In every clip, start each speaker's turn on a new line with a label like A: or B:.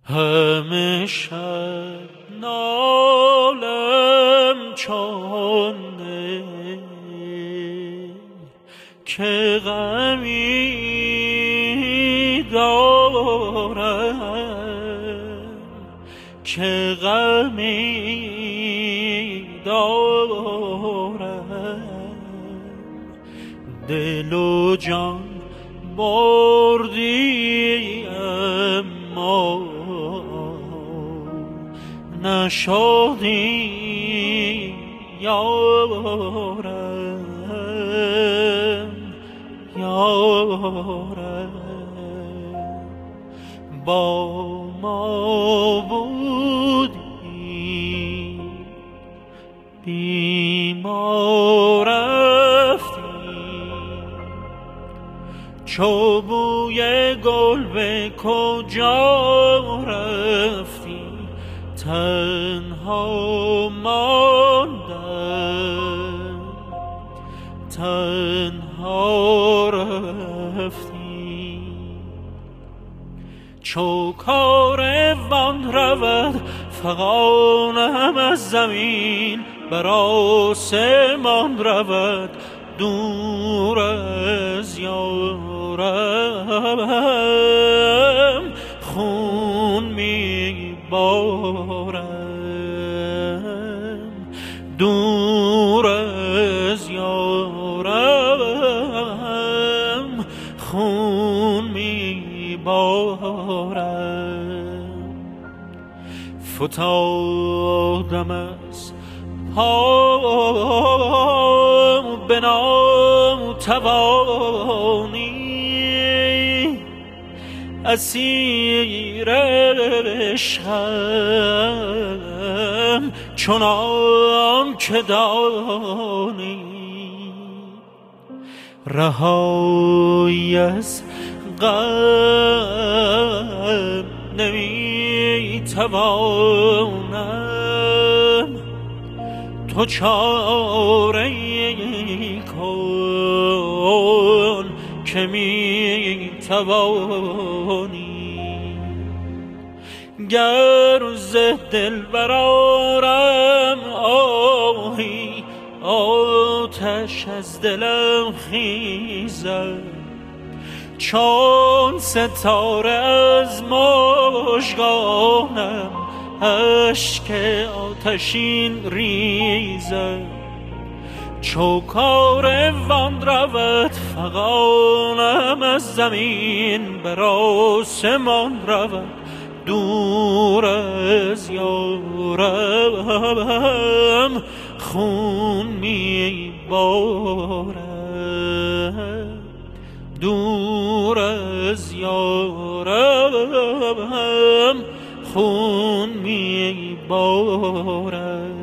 A: همیشه نالم چون که غمی دارم، که غمی دارم. دل و جان بردی اما نشدی یارم، یارم. با ما بودی بی ما رفتی، چو بوی گل به کجا رفتی؟ تنها ماندم، تنها رفتی. چو کاروان رود فغانم از زمین، بر آسمان رود دور از یارم. خون می بارم دور از یارم، خون می بارم. فتادم از پام به ناتوانی، اسیر عشقم چنان که دانی. رهایی از غم نمی توانم، تو چاره کن که می توانی. گر ز دل برآرم آهی، آتش از دلم خیزد، چون ستاره از مژگانم اشک آتشین ریزد. چو کاروان رود فغانم از زمین، بر آسمان رود دور از یارم. خون می بارم دور از یارم، خون می بارم.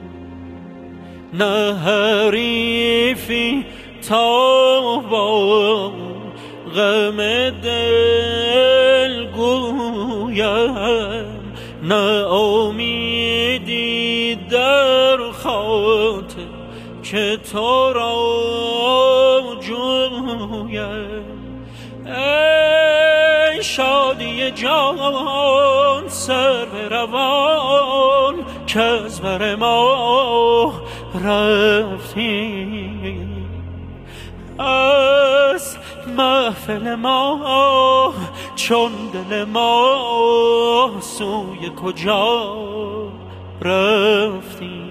A: نه حریفی تا با غم دل گویم، نه امیدی در خاطر که تو را جویم. ای شادی جان سر به روان، که از بر ما رفتی. از محفل ما چون دل ما سوی کجا رفتی؟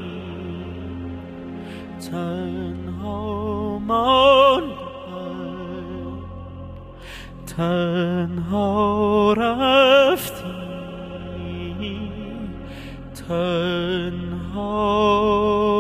A: تنها ماندم، تنها رفتی، تنها